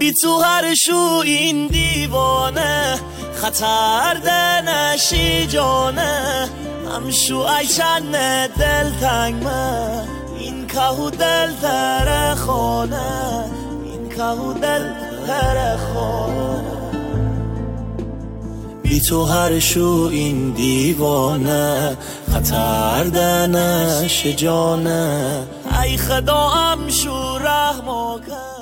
بی تو هر شو این دیوانه خطر دنشی جانه همشو ای چند دل تنگ من این کهو دل تر خانه این کهو دل تر خانه بی تو هر شو این دیوانه خطر دنش جانه ای خدا هم شو رحم کن